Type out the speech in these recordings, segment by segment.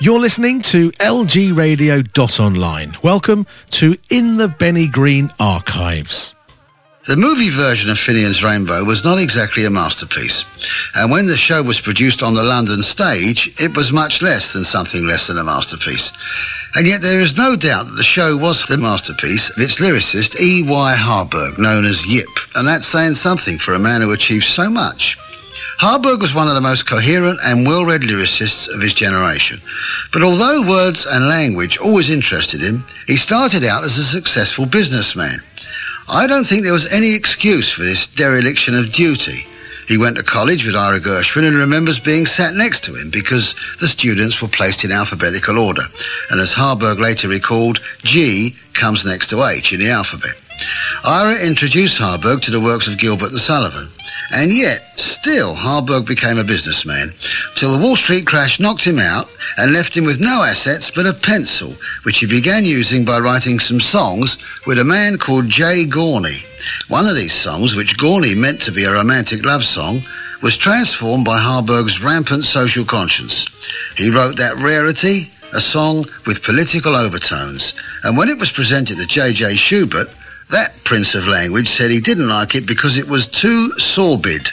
You're listening to lgradio.online. Welcome to In the Benny Green Archives. The movie version of Finian's Rainbow was not exactly a masterpiece, and when the show was produced on the London stage, it was much less than something less than a masterpiece. And yet there is no doubt that the show was the masterpiece of its lyricist E.Y. Harburg, known as Yip, and that's saying something for a man who achieved so much. Harburg was one of the most coherent and well-read lyricists of his generation. But although words and language always interested him, he started out as a successful businessman. I don't think there was any excuse for this dereliction of duty. He went to college with Ira Gershwin and remembers being sat next to him because the students were placed in alphabetical order. And as Harburg later recalled, G comes next to H in the alphabet. Ira introduced Harburg to the works of Gilbert and Sullivan. And yet, still, Harburg became a businessman, till the Wall Street crash knocked him out and left him with no assets but a pencil, which he began using by writing some songs with a man called Jay Gorney. One of these songs, which Gorney meant to be a romantic love song, was transformed by Harburg's rampant social conscience. He wrote that rarity, a song with political overtones, and when it was presented to J.J. Schubert, that prince of language said he didn't like it because it was too sordid.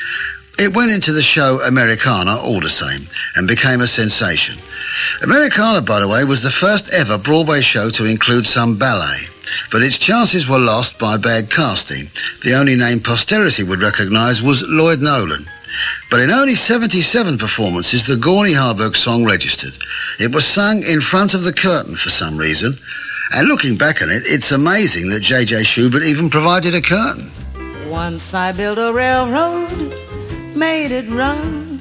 It went into the show Americana all the same and became a sensation. Americana, by the way, was the first ever Broadway show to include some ballet, but its chances were lost by bad casting. The only name posterity would recognise was Lloyd Nolan. But in only 77 performances, the Gorney-Harburg song registered. It was sung in front of the curtain for some reason, and looking back on it, it's amazing that J.J. Schubert even provided a curtain. Once I built a railroad, made it run,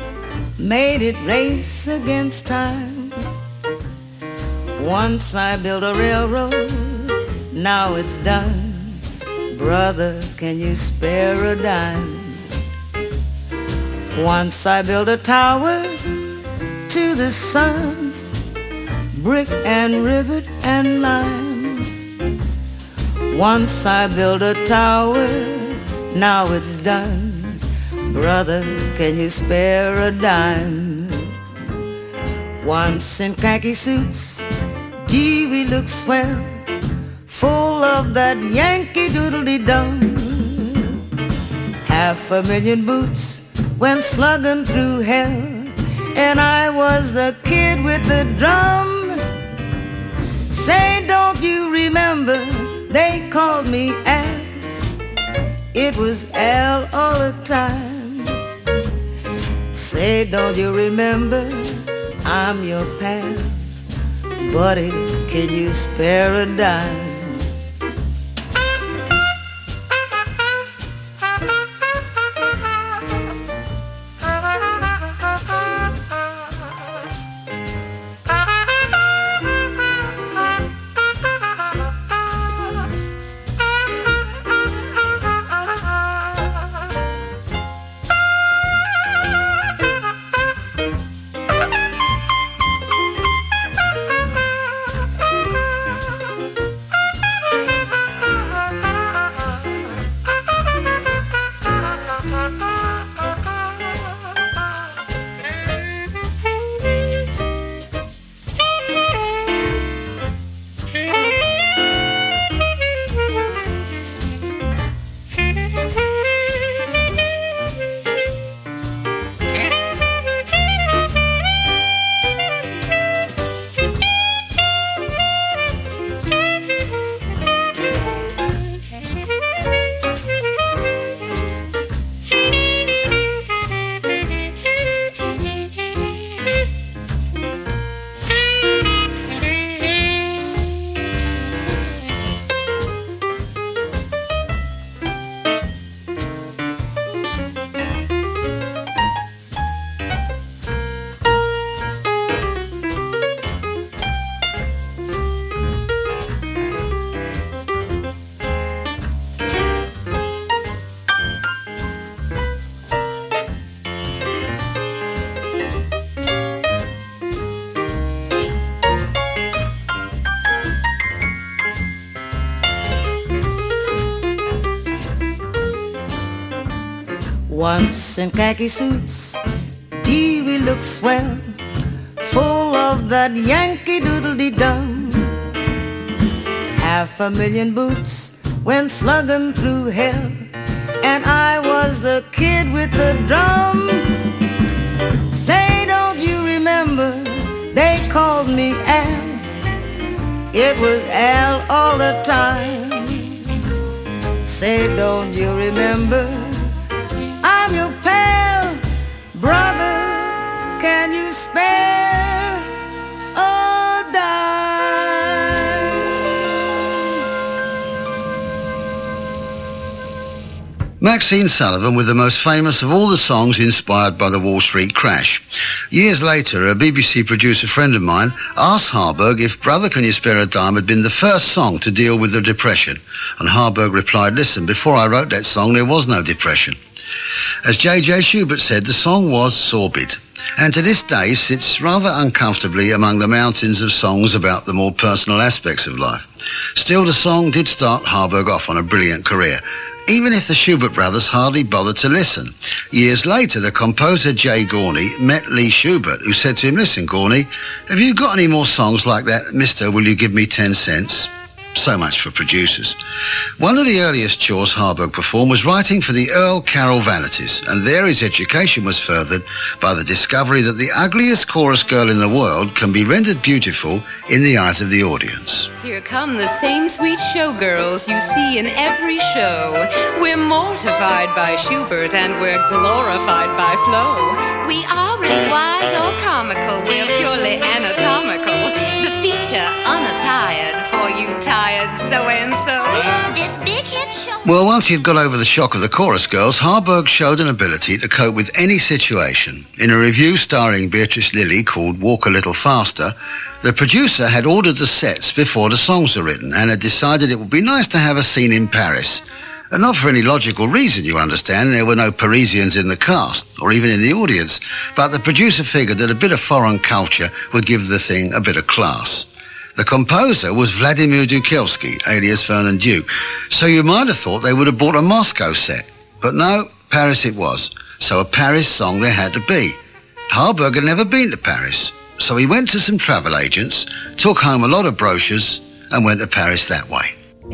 made it race against time. Once I built a railroad, now it's done. Brother, can you spare a dime? Once I built a tower to the sun, brick and rivet and lime. Once I built a tower, now it's done. Brother, can you spare a dime? Once in khaki suits, gee, we look swell, full of that Yankee doodle-dee-dum. 500,000 boots went slugging through hell, and I was the kid with the drum. Say, don't you remember, they called me Al. It was Al all the time. Say, don't you remember, I'm your pal. Buddy, can you spare a dime? Once in khaki suits, gee, we look swell, full of that Yankee Doodle-dee-dum. 500,000 boots went slugging through hell, and I was the kid with the drum. Say, don't you remember, they called me Al. It was Al all the time. Say, don't you remember, I'm your pal, brother, can you spare a dime? Maxine Sullivan with the most famous of all the songs inspired by the Wall Street crash. Years later, a BBC producer friend of mine asked Harburg if Brother Can You Spare a Dime had been the first song to deal with the Depression. And Harburg replied, listen, before I wrote that song, there was no depression. As J.J. Schubert said, the song was sordid, and to this day sits rather uncomfortably among the mountains of songs about the more personal aspects of life. Still, the song did start Harburg off on a brilliant career, even if the Schubert brothers hardly bothered to listen. Years later, the composer Jay Gorney met Lee Schubert, who said to him, listen, Gorney, have you got any more songs like that, Mr. Will You Give Me 10 Cents? So much for producers. One of the earliest chores Harburg performed was writing for the Earl Carroll Vanities, and there his education was furthered by the discovery that the ugliest chorus girl in the world can be rendered beautiful in the eyes of the audience. Here come the same sweet showgirls you see in every show. We're mortified by Schubert and we're glorified by Flo. We aren't wise or comical, we're purely anatomical. The feature unattired for you tired so-and-so. This big hit show. Well, once he'd got over the shock of the chorus girls, Harburg showed an ability to cope with any situation. In a review starring Beatrice Lillie called Walk a Little Faster, the producer had ordered the sets before the songs were written and had decided it would be nice to have a scene in Paris. And not for any logical reason, you understand. There were no Parisians in the cast, or even in the audience. But the producer figured that a bit of foreign culture would give the thing a bit of class. The composer was Vladimir Dukelsky, alias Vernon Duke. So you might have thought they would have bought a Moscow set. But no, Paris it was. So a Paris song there had to be. Harburg had never been to Paris. So he went to some travel agents, took home a lot of brochures, and went to Paris that way.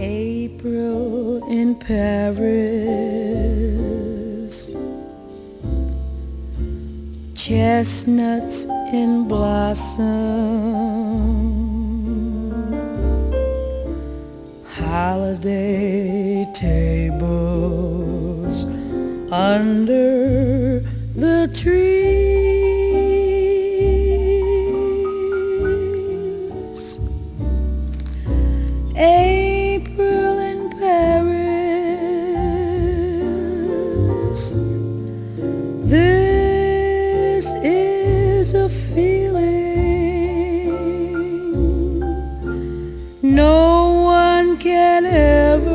April in Paris, chestnuts in blossom, holiday tables under the trees. April in Paris, this is a feeling no one can ever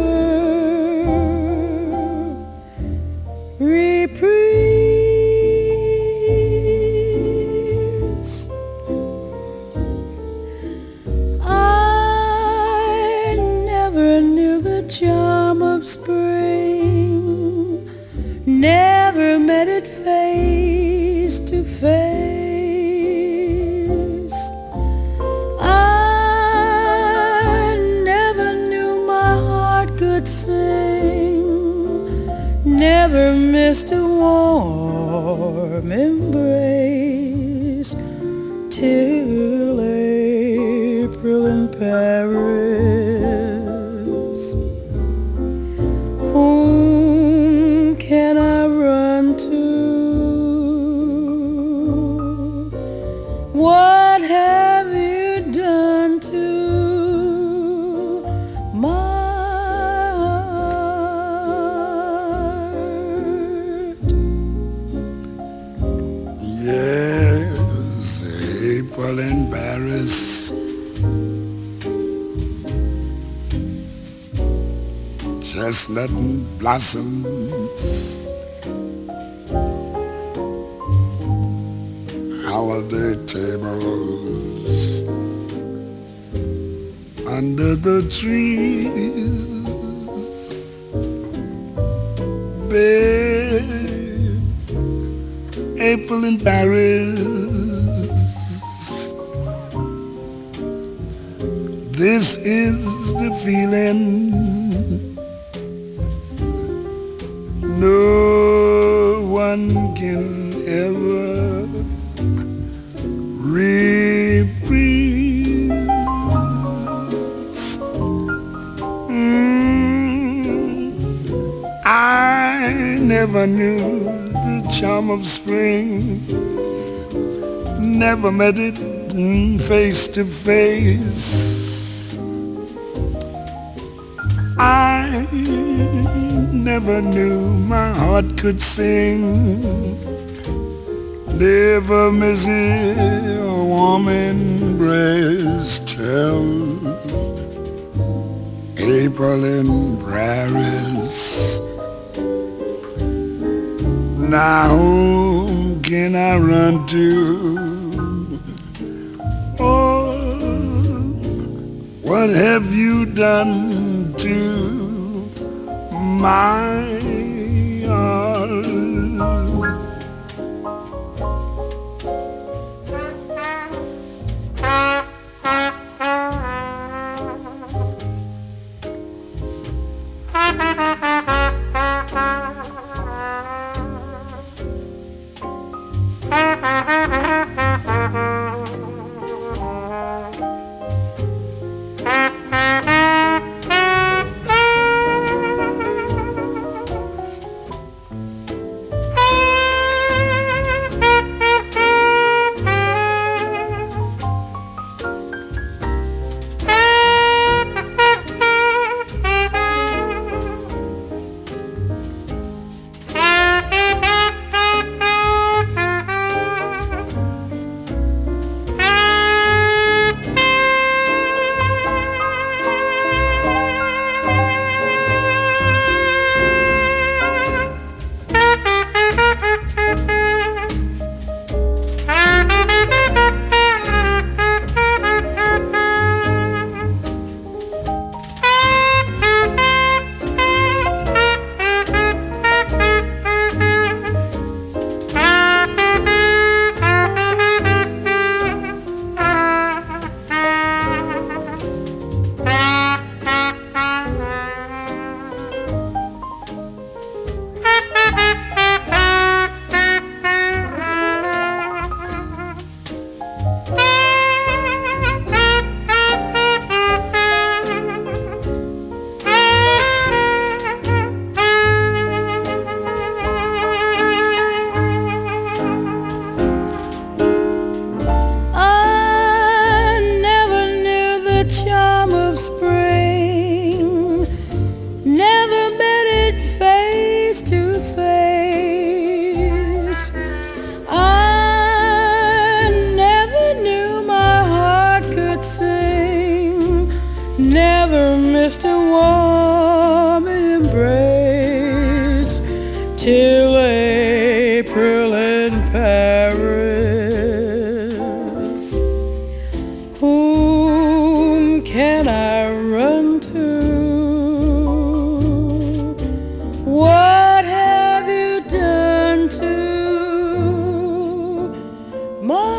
reprise. I never knew the charm of spring, never met it face to face. I never knew my heart could sing, never missed a warm embrace till April in Paris. Whom can I run to? What have you done to my heart? Yes, April in Paris, chestnut blossoms, holiday tables under the trees. Babe, April in Paris, This is the feeling no one can ever reprise. I never knew the charm of spring, never met it face to face. I never knew my heart could sing, never miss a warm embrace till April in Paris. Now whom can I run to? Oh, what have you done to my heart? Till April in Paris. Whom can I run to? What have you done to my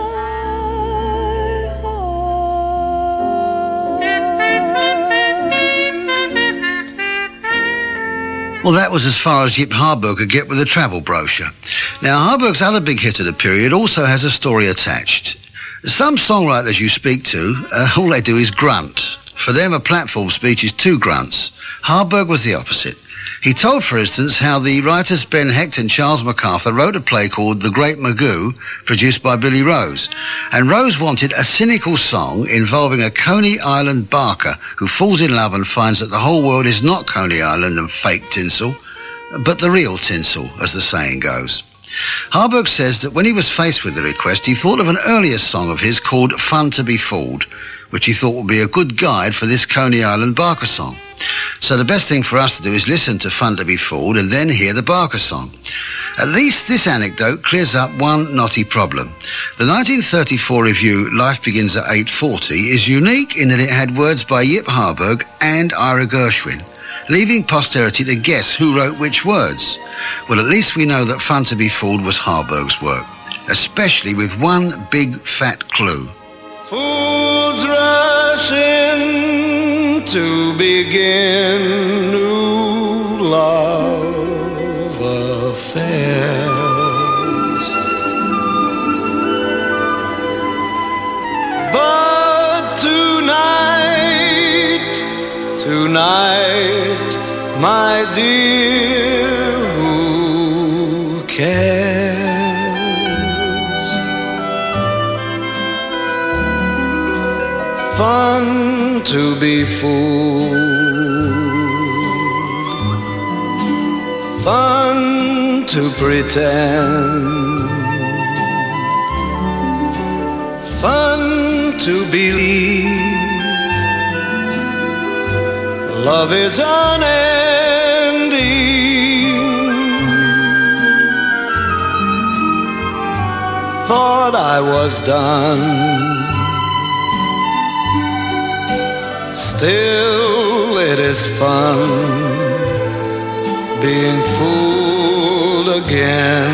Well, that was as far as Yip Harburg could get with a travel brochure. Now, Harburg's other big hit of the period also has a story attached. Some songwriters you speak to, all they do is grunt. For them, a platform speech is two grunts. Harburg was the opposite. He told, for instance, how the writers Ben Hecht and Charles MacArthur wrote a play called The Great Magoo, produced by Billy Rose. And Rose wanted a cynical song involving a Coney Island barker who falls in love and finds that the whole world is not Coney Island and fake tinsel, but the real tinsel, as the saying goes. Harburg says that when he was faced with the request, he thought of an earlier song of his called Fun to be Fooled, which he thought would be a good guide for this Coney Island barker song. So the best thing for us to do is listen to Fun to be Fooled and then hear the Barker song. At least this anecdote clears up one knotty problem. The 1934 review Life Begins at 8:40 is unique in that it had words by Yip Harburg and Ira Gershwin, leaving posterity to guess who wrote which words. Well, at least we know that Fun to be Fooled was Harburg's work, especially with one big fat clue. Fools rush rushing to begin new love affairs. But tonight, my dear, who cares? Fun to be fooled, fun to pretend, fun to believe. Love is unending. Thought I was done. Still it is fun being fooled again.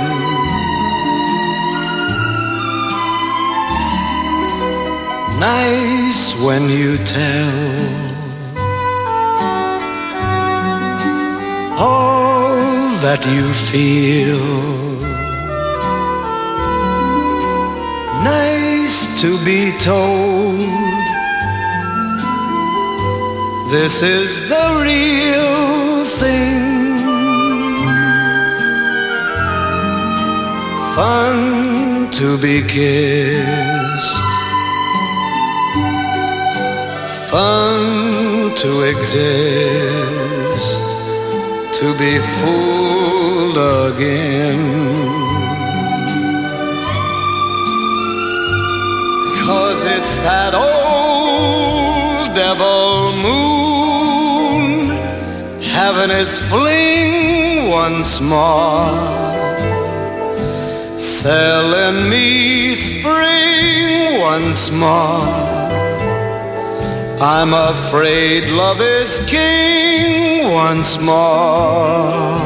Nice when you tell all that you feel. Nice to be told this is the real thing. Fun to be kissed, fun to exist, to be fooled again. 'Cause it's that old devil moon having his fling once more, selling me spring once more. I'm afraid love is king once more.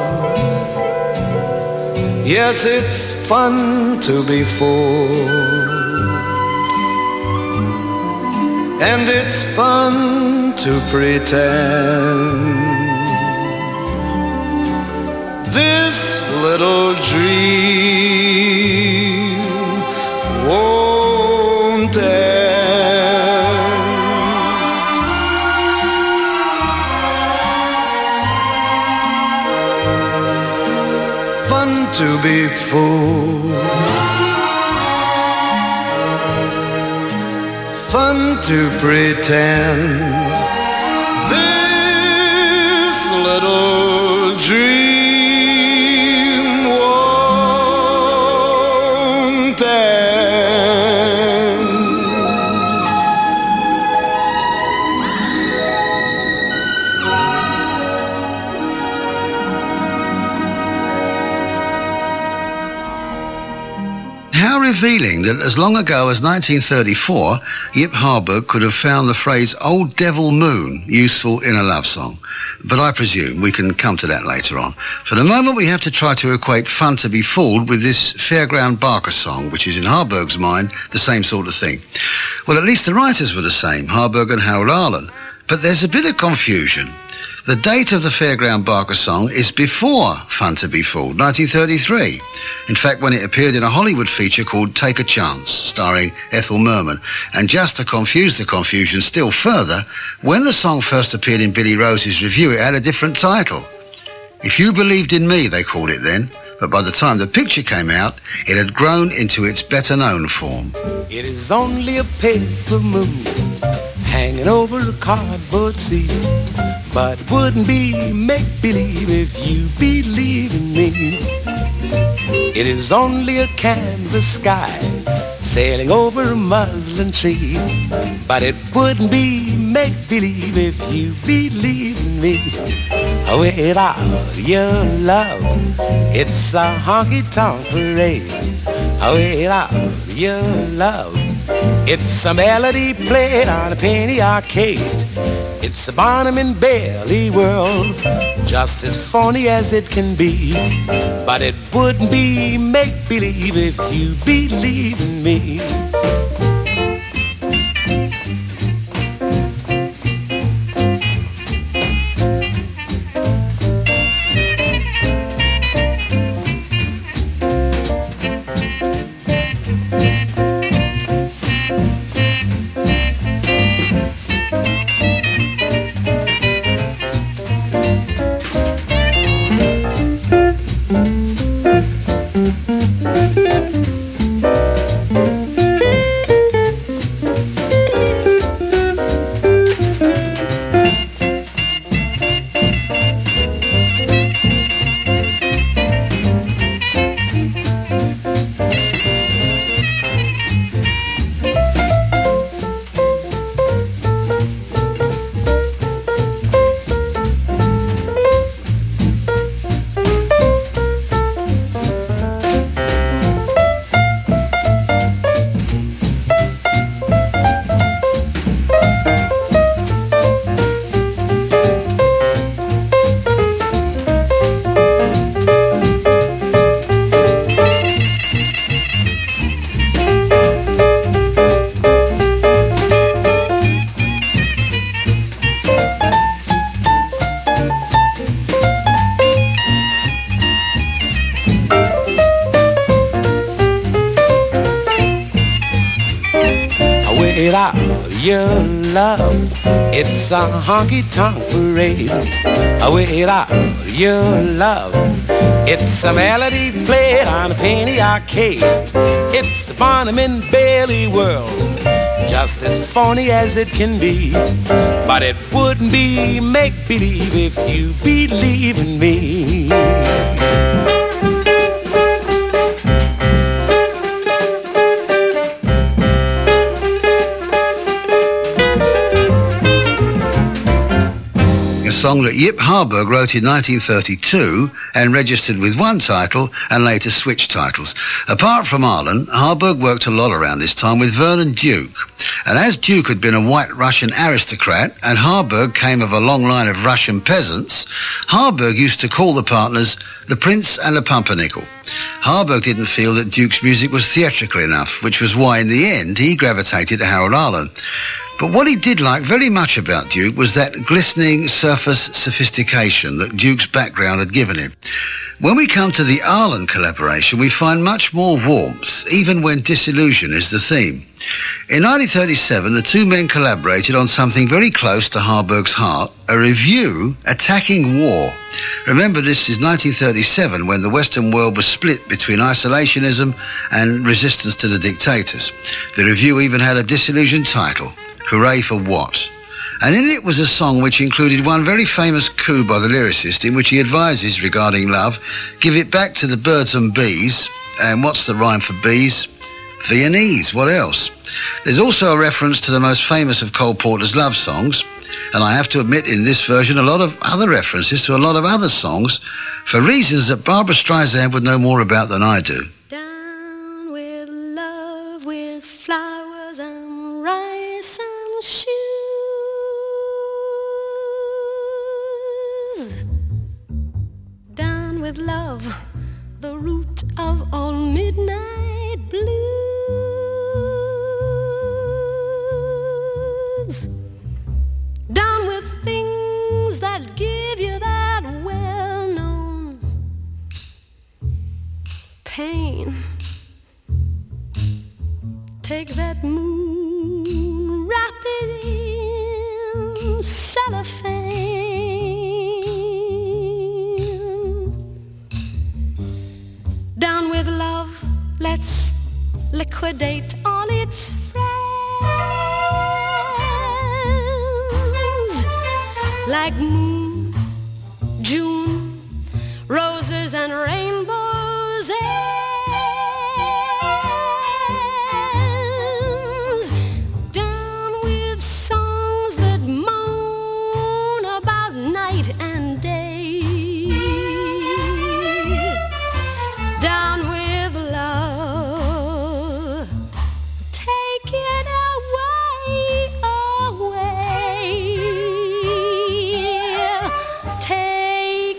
Yes, it's fun to be fooled, and it's fun to pretend. This little dream won't end. Fun to be fooled, fun to pretend. This little dream won't end. How revealing that as long ago as 1934, Yip Harburg could have found the phrase "old devil moon" useful in a love song. But I presume we can come to that later on. For the moment, we have to try to equate Fun to be Fooled with this Fairground Barker song, which is in Harburg's mind the same sort of thing. Well, at least the writers were the same, Harburg and Harold Arlen. But there's a bit of confusion. The date of the Fairground Barker song is before Fun to be Fooled, 1933. In fact, when it appeared in a Hollywood feature called Take a Chance, starring Ethel Merman. And just to confuse the confusion still further, when the song first appeared in Billy Rose's review, it had a different title. If You Believed in Me, they called it then. But by the time the picture came out, it had grown into its better-known form. It is only a paper moon hanging over a cardboard sea, but it wouldn't be make-believe if you believe in me. It is only a canvas sky sailing over a muslin tree, but it wouldn't be make-believe if you believe in me. Without your love, it's a honky-tonk parade. Without your love, it's a melody played on a penny arcade. It's a Barnum and Bailey world, just as phony as it can be. But it wouldn't be make-believe if you believe in me. Without your love, it's a honky-tonk parade. Without your love, it's a melody played on a penny arcade. It's a Barnum and Bailey world, just as phony as it can be. But it wouldn't be make-believe if you believe in me. A song that Yip Harburg wrote in 1932 and registered with one title and later switched titles. Apart from Arlen, Harburg worked a lot around this time with Vernon Duke. And as Duke had been a white Russian aristocrat and Harburg came of a long line of Russian peasants, Harburg used to call the partners the Prince and the Pumpernickel. Harburg didn't feel that Duke's music was theatrical enough, which was why in the end he gravitated to Harold Arlen. But what he did like very much about Duke was that glistening surface sophistication that Duke's background had given him. When we come to the Arlen collaboration, we find much more warmth, even when disillusion is the theme. In 1937, the two men collaborated on something very close to Harburg's heart, a revue attacking war. Remember, this is 1937, when the Western world was split between isolationism and resistance to the dictators. The revue even had a disillusioned title, Hooray for What? And in it was a song which included one very famous coup by the lyricist in which he advises regarding love, give it back to the birds and bees. And what's the rhyme for bees? Viennese, what else? There's also a reference to the most famous of Cole Porter's love songs, and I have to admit in this version a lot of other references to a lot of other songs for reasons that Barbra Streisand would know more about than I do. Down with love, with flowers and rice and shoes. Down with love, the root of all midnight blues. Down with things that give you that well-known pain. Take that moon, wrap it in cellophane. Down with love, let's liquidate all its friends. Like moon, June, roses and rainbows ends. Down with songs that moan about night and day. Down with love, take it away, away. Take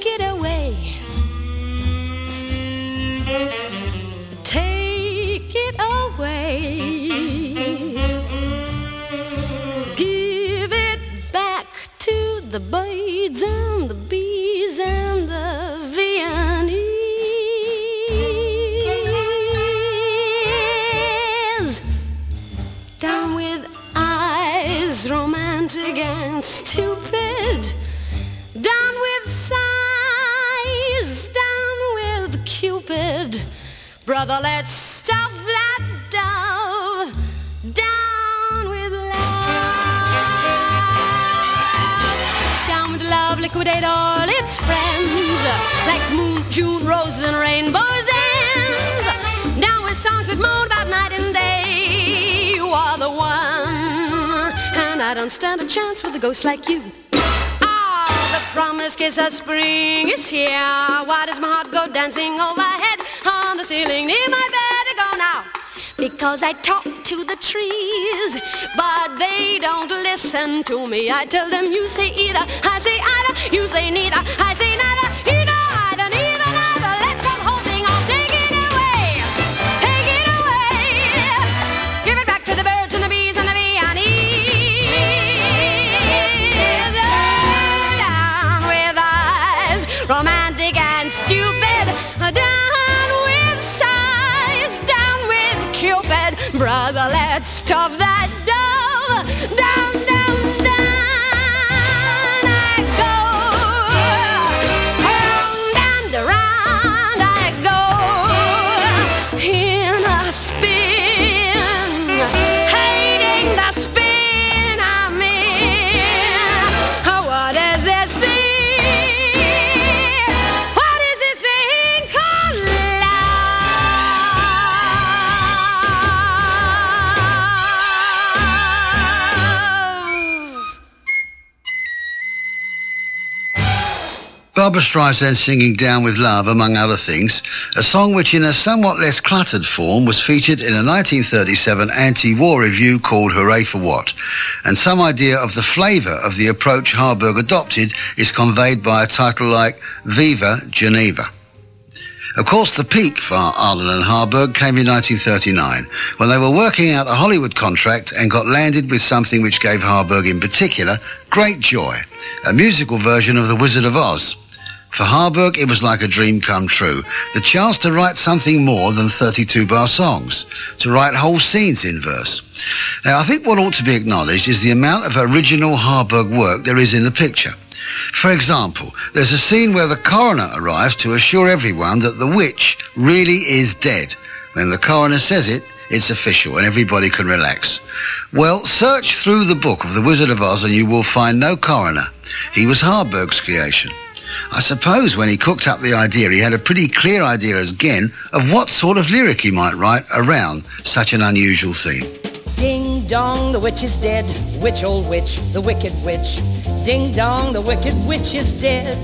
Brother, let's stuff that dove down with love. Down with love, liquidate all its friends, like moon, June, roses, and rainbows ends. Down with songs that moan about night and day. You are the one, and I don't stand a chance with a ghost like you. The promised kiss of spring is here. Why does my heart go dancing overhead on the ceiling near my bed? I go now. Because I talk to the trees, but they don't listen to me. I tell them you say either, I say either, you say neither, I say neither, either, either, neither, neither. Let's go the whole thing off. Take it away. Take it away. Give it back to the birds and the bees and the bee and romantic and stupid, down with sighs, down with Cupid. Brother, let's stuff that dove down, down, down. I go round and around. I go in a spin, hating the spin I'm in. What is this thing? Barbra Streisand singing Down with Love, among other things, a song which in a somewhat less cluttered form was featured in a 1937 anti-war review called Hooray for What, and some idea of the flavour of the approach Harburg adopted is conveyed by a title like Viva Geneva. Of course, the peak for Arlen and Harburg came in 1939, when they were working out a Hollywood contract and got landed with something which gave Harburg in particular great joy, a musical version of The Wizard of Oz. For Harburg, it was like a dream come true, the chance to write something more than 32-bar songs, to write whole scenes in verse. Now, I think what ought to be acknowledged is the amount of original Harburg work there is in the picture. For example, there's a scene where the coroner arrives to assure everyone that the witch really is dead. When the coroner says it, it's official and everybody can relax. Well, search through the book of The Wizard of Oz and you will find no coroner. He was Harburg's creation. I suppose when he cooked up the idea, he had a pretty clear idea again of what sort of lyric he might write around such an unusual theme. Ding dong, the witch is dead. Witch, old witch, the wicked witch. Ding dong, the wicked witch is dead.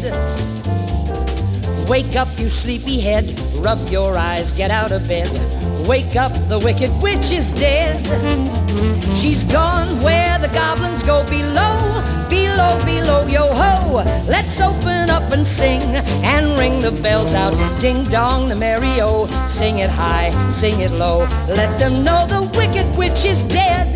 Wake up, you sleepyhead. Rub your eyes, get out of bed. Wake up, the wicked witch is dead. She's gone where the goblins go below. Below, below, yo-ho. Let's open up and sing and ring the bells out. Ding dong, the merry-o. Sing it high, sing it low. Let them know the wicked witch is dead.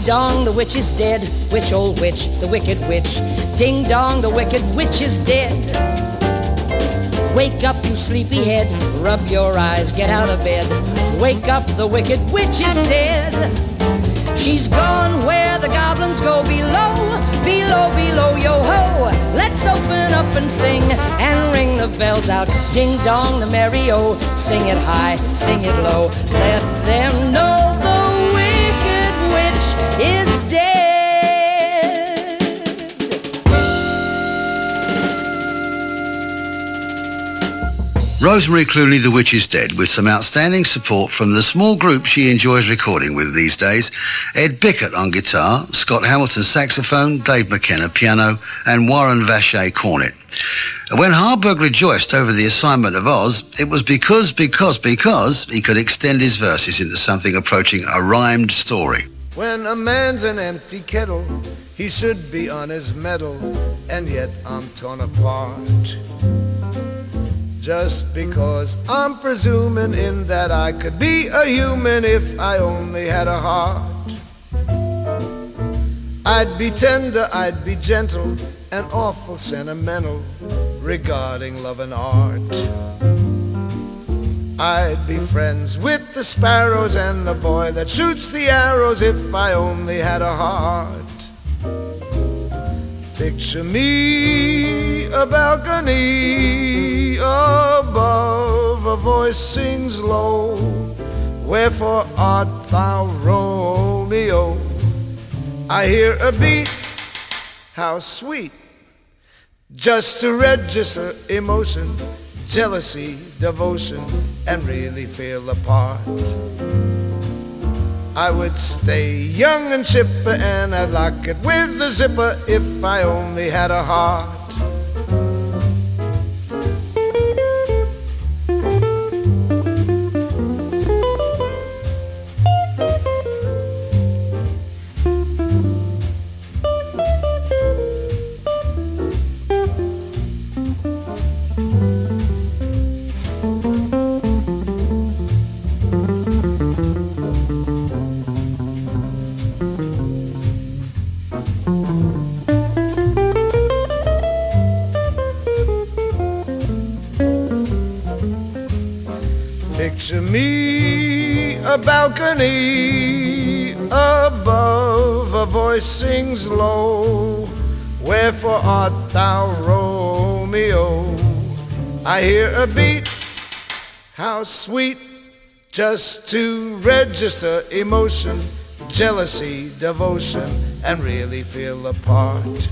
dong, the witch is dead. Witch, old witch, the wicked witch. Ding dong, the wicked witch is dead. Wake up, you sleepyhead. Rub your eyes, get out of bed. Wake up, the wicked witch is dead. She's gone where the goblins go below, below, below, yo-ho. Let's open up and sing and ring the bells out. Ding-dong, the merry-o. Sing it high, sing it low. Let them know the wicked witch is dead. Rosemary Clooney, The Witch is Dead, with some outstanding support from the small group she enjoys recording with these days. Ed Bickett on guitar, Scott Hamilton saxophone, Dave McKenna piano, and Warren Vacher cornet. When Harburg rejoiced over the assignment of Oz, it was because he could extend his verses into something approaching a rhymed story. When a man's an empty kettle, he should be on his mettle, and yet I'm torn apart. Just because I'm presuming in that I could be a human if I only had a heart. I'd be tender, I'd be gentle, and awful sentimental regarding love and art. I'd be friends with the sparrows and the boy that shoots the arrows if I only had a heart. Picture me a balcony above, a voice sings low, wherefore art thou, Romeo? I hear a beat, how sweet, just to register emotion, jealousy, devotion, and really feel a part. I would stay young and chipper, and I'd lock it with the zipper if I only had a heart. Picture me a balcony above, a voice sings low, wherefore art thou, Romeo? I hear a beat, how sweet, just to register emotion, jealousy, devotion, and really feel a part.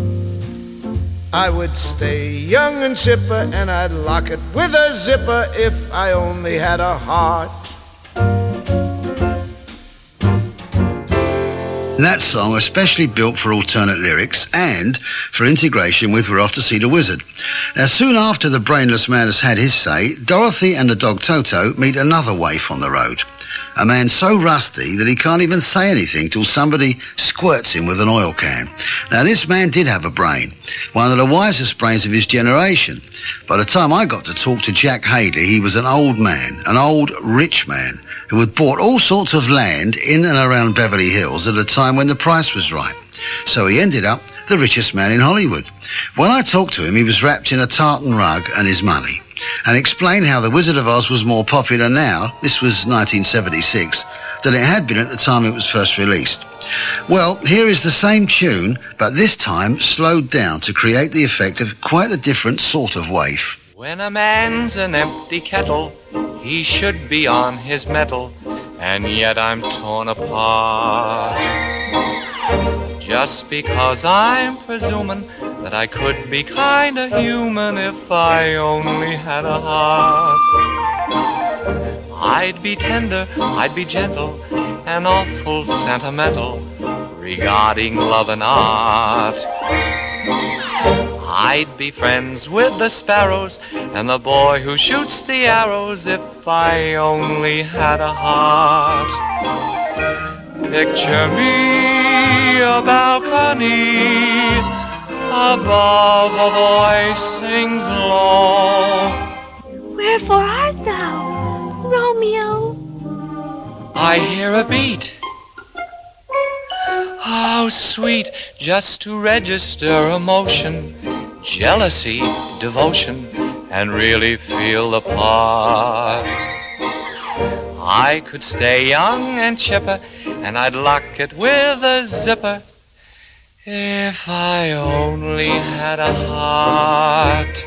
I would stay young and chipper, and I'd lock it with a zipper if I only had a heart. That song especially built for alternate lyrics and for integration with We're Off to See the Wizard. Now, soon after the brainless man has had his say, Dorothy and the dog Toto meet another waif on the road. A man so rusty that he can't even say anything till somebody squirts him with an oil can. Now, this man did have a brain, one of the wisest brains of his generation. By the time I got to talk to Jack Haley, he was an old man, an old rich man, who had bought all sorts of land in and around Beverly Hills at a time when the price was right. So he ended up the richest man in Hollywood. When I talked to him, he was wrapped in a tartan rug and his money, and explained how The Wizard of Oz was more popular now, this was 1976, than it had been at the time it was first released. Well, here is the same tune, but this time slowed down to create the effect of quite a different sort of waif. When a man's an empty kettle, he should be on his mettle, and yet I'm torn apart. Just because I'm presuming that I could be kinda human if I only had a heart. I'd be tender, I'd be gentle, and awful sentimental regarding love and art. I'd be friends with the sparrows and the boy who shoots the arrows if I only had a heart. Picture me a balcony above, a voice sings low. Wherefore art thou, Romeo? I hear a beat, How sweet just to register emotion, jealousy, devotion, and really feel the part. I could stay young and chipper, and I'd lock it with a zipper if I only had a heart.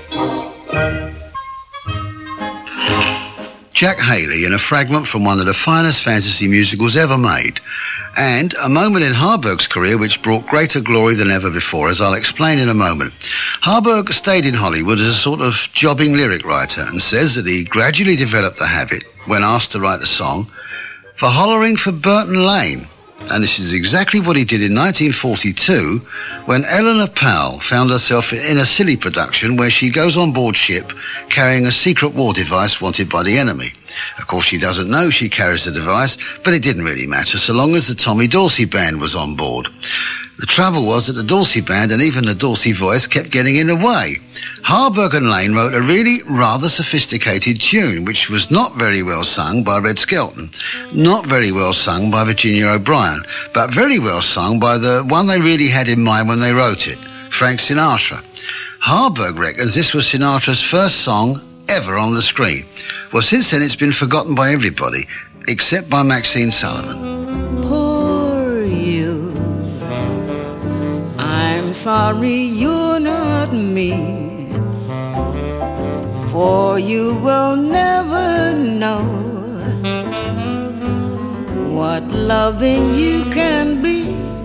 Jack Haley in a fragment from one of the finest fantasy musicals ever made, and a moment in Harburg's career which brought greater glory than ever before, as I'll explain in a moment. Harburg stayed in Hollywood as a sort of jobbing lyric writer and says that he gradually developed the habit, when asked to write a song, for hollering for Burton Lane. And this is exactly what he did in 1942 when Eleanor Powell found herself in a silly production where she goes on board ship carrying a secret war device wanted by the enemy. Of course, she doesn't know she carries the device, but it didn't really matter so long as the Tommy Dorsey Band was on board. The trouble was that the Dorsey Band and even the Dorsey voice kept getting in the way. Harburg and Lane wrote a really rather sophisticated tune, which was not very well sung by Red Skelton, not very well sung by Virginia O'Brien, but very well sung by the one they really had in mind when they wrote it, Frank Sinatra. Harburg reckons this was Sinatra's first song ever on the screen. Well, since then it's been forgotten by everybody, except by Maxine Sullivan. Poor you, I'm sorry you're not me, for you will never know what loving you can be.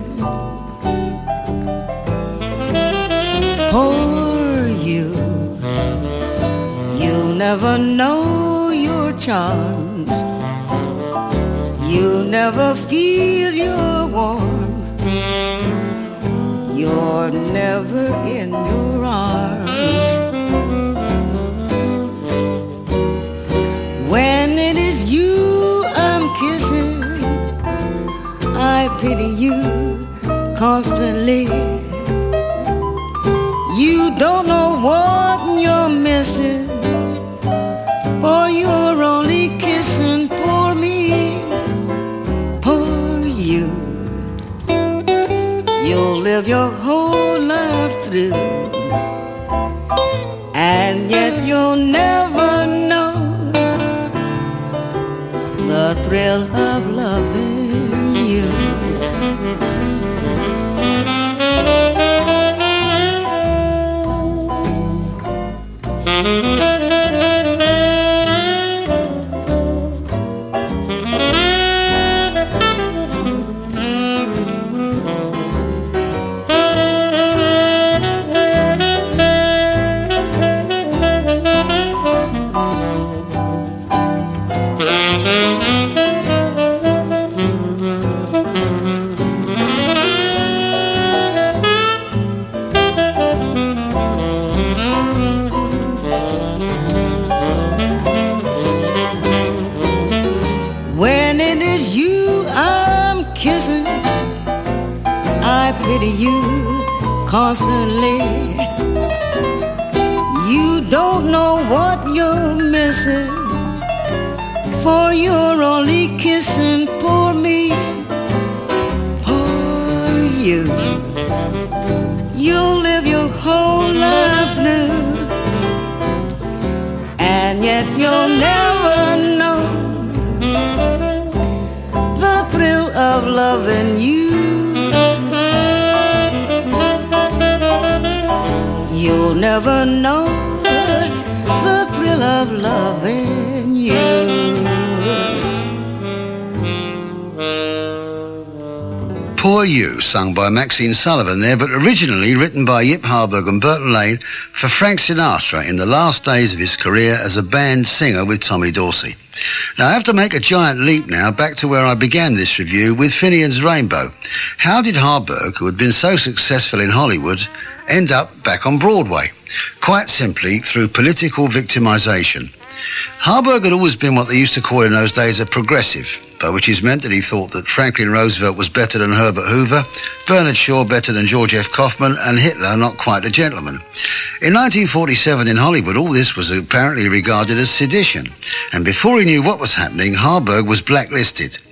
Poor you, you'll never know your charms, you'll never feel your warmth, you're never in your arms. When it is you I'm kissing, I pity you constantly. You don't know what you're missing, for you're only kissing poor me. Poor you, you'll live your whole life through, and yet you'll never know the thrill of loving you. Constantly, you don't know what you're missing, for you're only kissing poor me. Poor you, you'll live your whole life through, and yet you'll never know the thrill of loving you. You'll never know the thrill of loving you. Poor You, sung by Maxine Sullivan there, but originally written by Yip Harburg and Burton Lane for Frank Sinatra in the last days of his career as a band singer with Tommy Dorsey. Now, I have to make a giant leap now back to where I began this review with Finian's Rainbow. How did Harburg, who had been so successful in Hollywood, end up back on Broadway? Quite simply, through political victimization. Harburg had always been what they used to call in those days a progressive, by which is meant that he thought that Franklin Roosevelt was better than Herbert Hoover, Bernard Shaw better than George F. Kaufman, and Hitler not quite a gentleman. In 1947 in Hollywood, all this was apparently regarded as sedition, and before he knew what was happening, Harburg was blacklisted.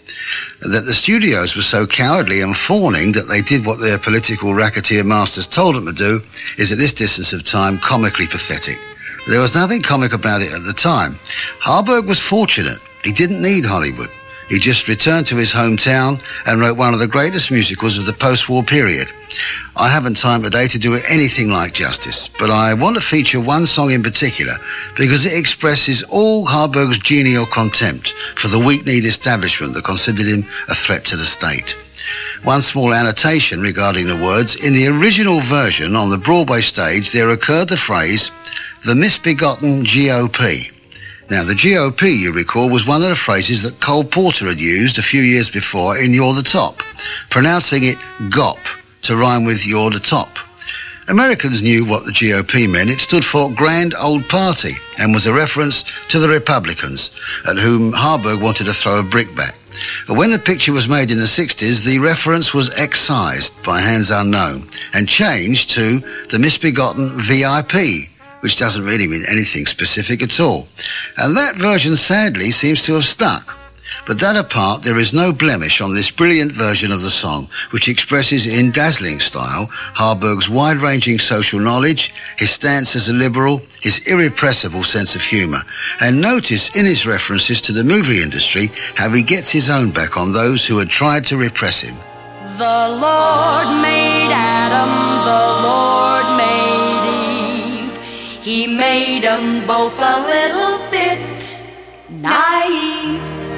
That the studios were so cowardly and fawning that they did what their political racketeer masters told them to do is at this distance of time comically pathetic. There was nothing comic about it at the time. Harburg was fortunate. He didn't need Hollywood. He just returned to his hometown and wrote one of the greatest musicals of the post-war period. I haven't time today to do it anything like justice, but I want to feature one song in particular because it expresses all Harburg's genial contempt for the weak-kneed establishment that considered him a threat to the state. One small annotation regarding the words: in the original version on the Broadway stage there occurred the phrase, the misbegotten GOP. Now, the GOP, you recall, was one of the phrases that Cole Porter had used a few years before in You're the Top, pronouncing it GOP to rhyme with You're the Top. Americans knew what the GOP meant. It stood for Grand Old Party and was a reference to the Republicans, at whom Harburg wanted to throw a brickbat. But when the picture was made in the 60s, the reference was excised by hands unknown and changed to the misbegotten VIP, which doesn't really mean anything specific at all. And that version sadly seems to have stuck. But that apart, there is no blemish on this brilliant version of the song, which expresses in dazzling style Harburg's wide-ranging social knowledge, his stance as a liberal, his irrepressible sense of humour. And notice in his references to the movie industry how he gets his own back on those who had tried to repress him. The Lord made Adam, the Lord made Eve. He made them both a little bit naive.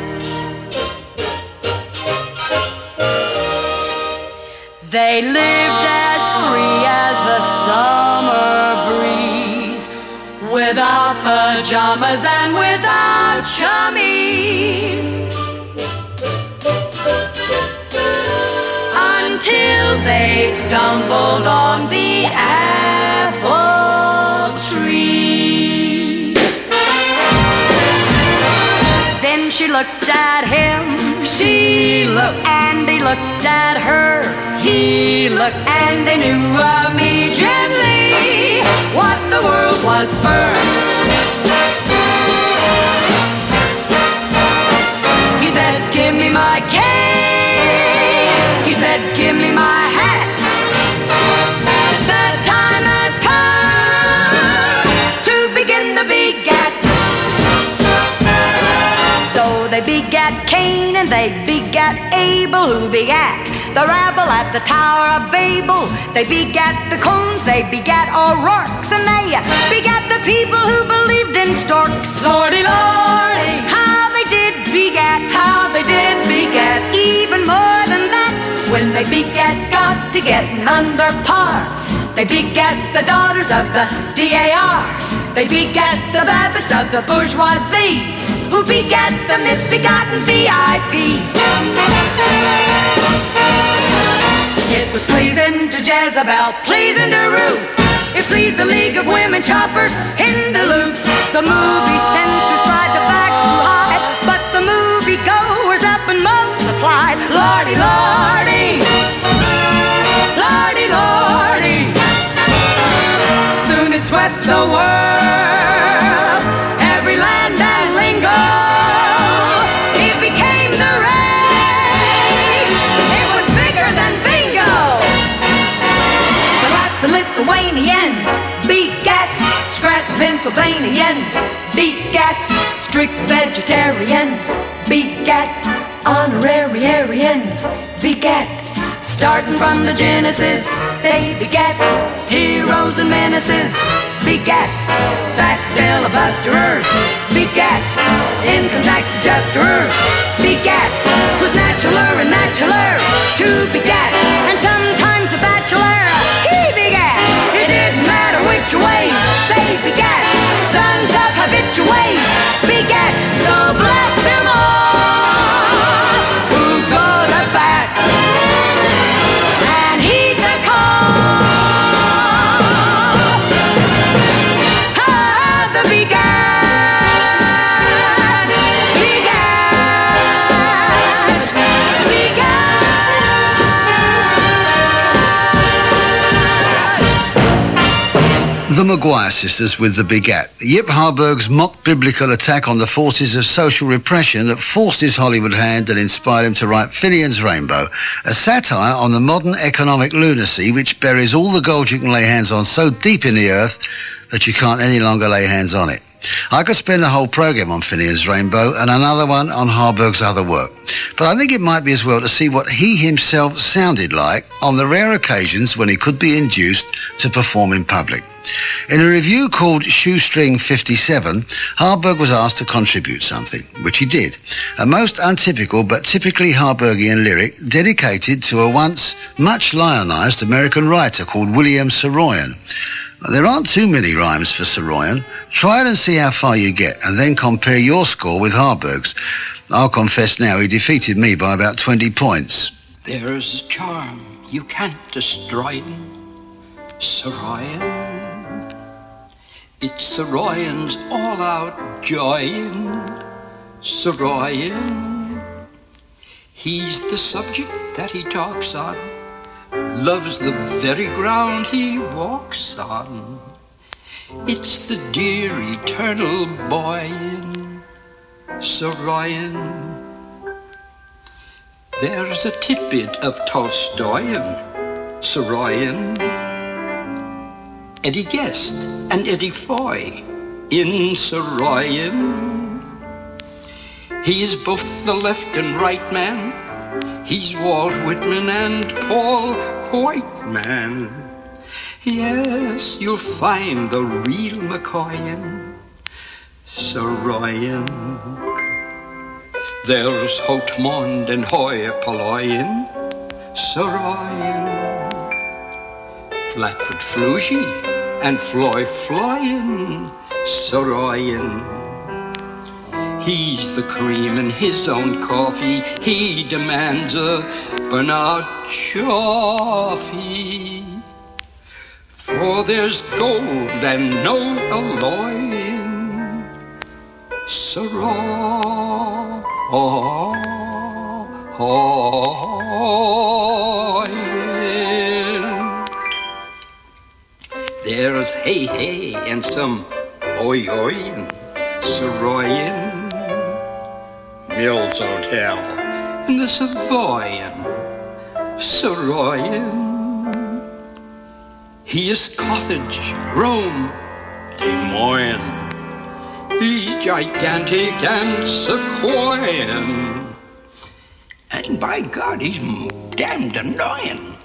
They lived as free as the summer breeze, without pajamas and without chummies, until they stumbled on the apple trees. Then she looked at him, she looked, and he looked at her. He looked, and they knew immediately what the world was for. He said, give me my cake. He said, give me my hat. The time has come to begin the begat. So they begat Cain, and they begat Abel, who begat the rabble at the Tower of Babel. They begat the Cones, they begat O'Rourke's, and they begat the people who believed in storks. Lordy, lordy, how they did begat, how they did begat. Even more than that, when they begat God to getting under par. They begat the daughters of the DAR. They begat the Babbitts of the bourgeoisie, who begat the misbegotten VIP. It was pleasing to Jezebel, pleasing to Ruth. It pleased the League of Women Choppers in Duluth. The movie censors tried the facts to hide, but the movie goers up and multiplied. Lordy, lordy, lordy, lordy. Soon it swept the world, every land and lingo. It became the rage. It was bigger than bingo. The lots of Lithuanians begat scrap Pennsylvanians, begat strict vegetarians, begat honorary Aryans, begat starting from the Genesis. They begat heroes and menaces, begat fat filibusterers, begat income tax adjusters, begat 'twas natural and natural to begat, and sometimes a bachelor he begat. It didn't matter which way they begat, sons of habituates begat. So bless them all who go to bat and heed the call of the begat. Maguire sisters with The Begat. Yip Harburg's mock biblical attack on the forces of social repression that forced his Hollywood hand and inspired him to write Finian's Rainbow, a satire on the modern economic lunacy which buries all the gold you can lay hands on so deep in the earth that you can't any longer lay hands on it. I could spend a whole programme on Finian's Rainbow and another one on Harburg's other work, but I think it might be as well to see what he himself sounded like on the rare occasions when he could be induced to perform in public. In a review called Shoestring 57, Harburg was asked to contribute something, which he did. A most untypical but typically Harburgian lyric dedicated to a once much lionised American writer called William Saroyan. There aren't too many rhymes for Saroyan. Try it and see how far you get, and then compare your score with Harburg's. I'll confess now, he defeated me by about 20 points. There's a charm you can't destroy, Saroyan. It's Saroyan's all-out joy, Saroyan. He's the subject that he talks on, loves the very ground he walks on. It's the dear eternal boy, Saroyan. There's a tidbit of Tolstoy, Saroyan. Eddie Guest and Eddie Foy in Saroyan. He's both the left and right man. He's Walt Whitman and Paul Whiteman. Yes, you'll find the real McCoyan, Saroyan. There's Hotmond and Hoy Poloyan, Saroyan. Flatfoot Frugy and Floy Flyin, Saroyan. He's the cream in his own coffee. He demands a Bernard Chaffee. For there's gold and no alloying, Saroyan. There's hey hey and some oi oi and Saroyan. Mills Hotel and the Savoyan, Saroyan. He is Carthage, Rome, Des Moines. He's gigantic and sequoian. And by God, he's damned annoying.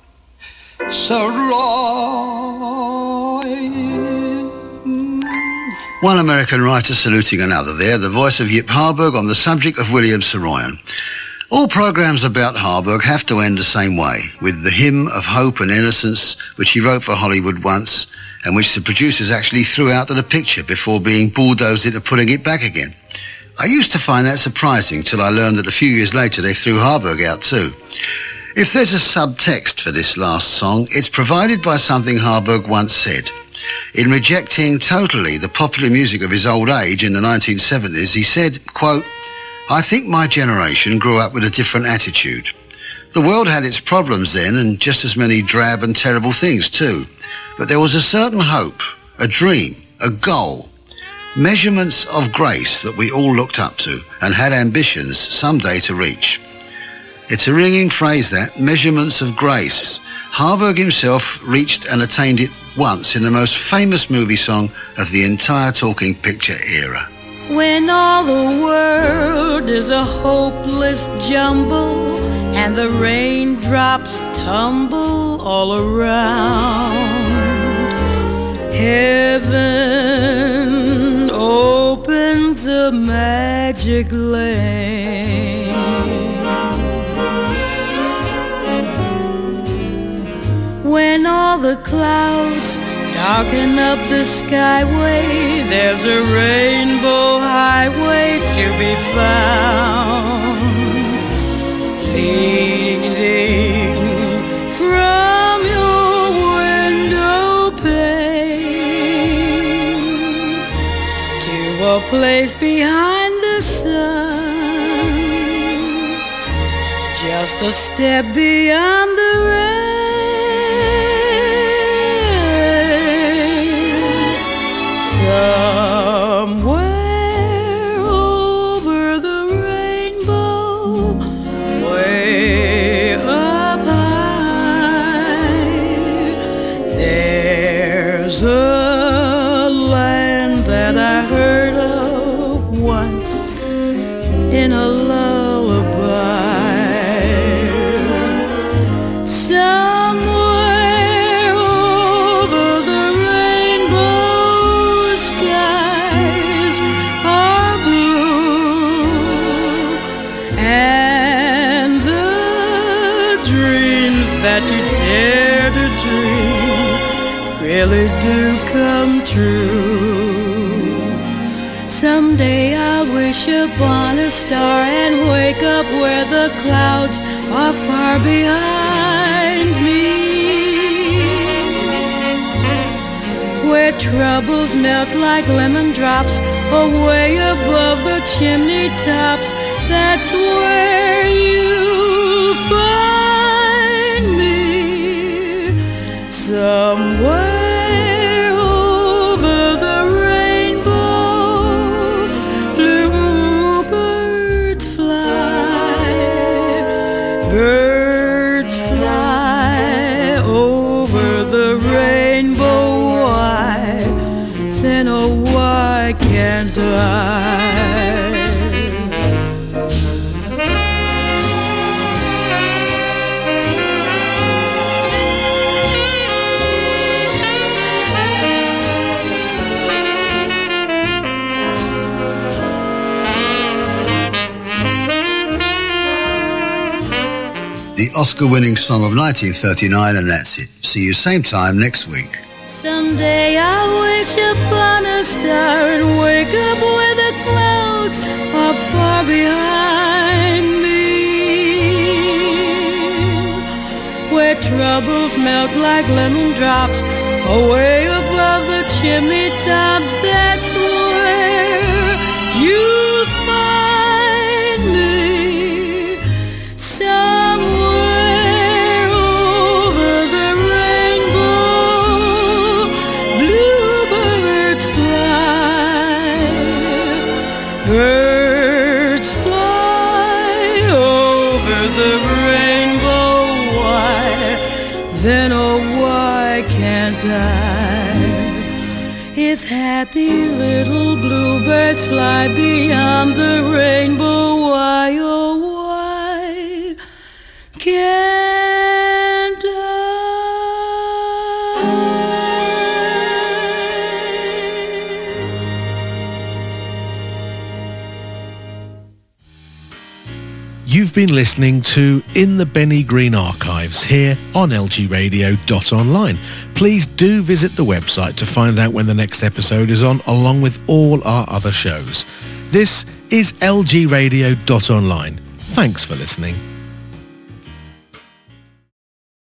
Saroyan. One American writer saluting another there, the voice of Yip Harburg on the subject of William Saroyan. All programmes about Harburg have to end the same way, with the hymn of hope and innocence, which he wrote for Hollywood once, and which the producers actually threw out of the picture before being bulldozed into putting it back again. I used to find that surprising till I learned that a few years later they threw Harburg out too. If there's a subtext for this last song, it's provided by something Harburg once said. In rejecting totally the popular music of his old age in the 1970s, he said, quote, "I think my generation grew up with a different attitude. The world had its problems then and just as many drab and terrible things too. But there was a certain hope, a dream, a goal, measurements of grace that we all looked up to and had ambitions someday to reach." It's a ringing phrase, that, measurements of grace. Harburg himself reached and attained it once in the most famous movie song of the entire talking picture era. When all the world is a hopeless jumble and the raindrops tumble all around, heaven opens a magic lane. When all the clouds darken up the skyway, there's a rainbow highway to be found, leading from your window pane to a place behind the sun, just a step beyond the rain. once in a lullaby. Somewhere over the rainbow skies are blue, and the dreams that you dare to dream really do come true. Someday I'll wish upon a star and wake up where the clouds are far behind me, where troubles melt like lemon drops away above the chimney tops. That's where you'll find me, somewhere over the rainbow. Bluebirds fly, birds fly over the rainbow. Why, then oh why can't I? The Oscar-winning song of 1939, and that's it. See you same time next week. Someday I'll wish upon a star and wake up where the clouds are far behind me, where troubles melt like lemon drops away above the chimney tops. That's where you'll find me, somewhere over the rainbow. Bluebirds fly, birds fly over the rainbow. Why, then oh why can't I? If happy little bluebirds fly beyond the rainbow, why oh why can't I? You've been listening to In the Benny Green Archives here on lgradio.online. Please do visit the website to find out when the next episode is on, along with all our other shows. This is lgradio.online. Thanks for listening.